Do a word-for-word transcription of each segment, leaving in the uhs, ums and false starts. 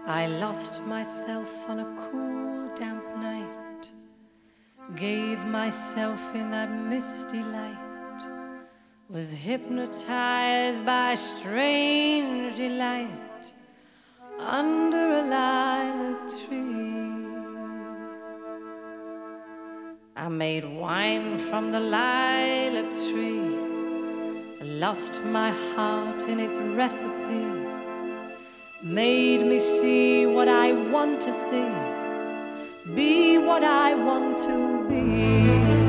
I lost myself on a cool, damp night, gave myself in that misty light, was hypnotized by strange delight under a lilac tree. I made wine from the lilac tree, lost my heart in its recipe, made me see what I want to see, be what I want to be.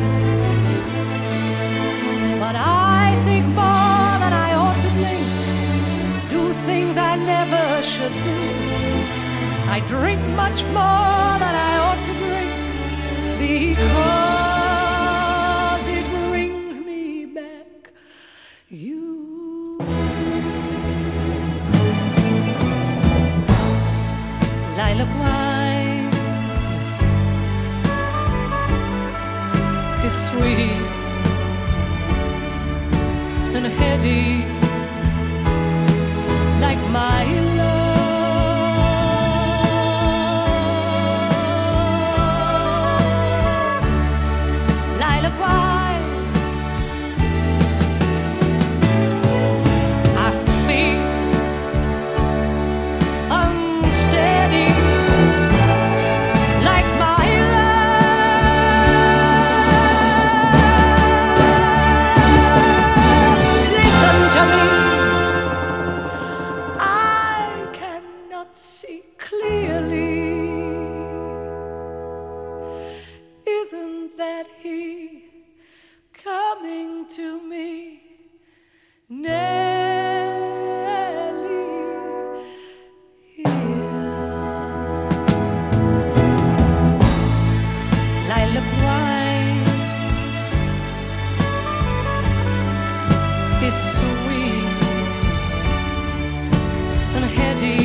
But I think more than I ought to think, do things I never should do. I drink much more than I ought to drink, because it brings me back you. Lilac wine is sweet and heady, like my love. Lilac wine, I feel unsteady, like my love. Listen to me, I cannot see clearly. Isn't that he coming to me? Nearly here. Lilac wine is sweet and heady,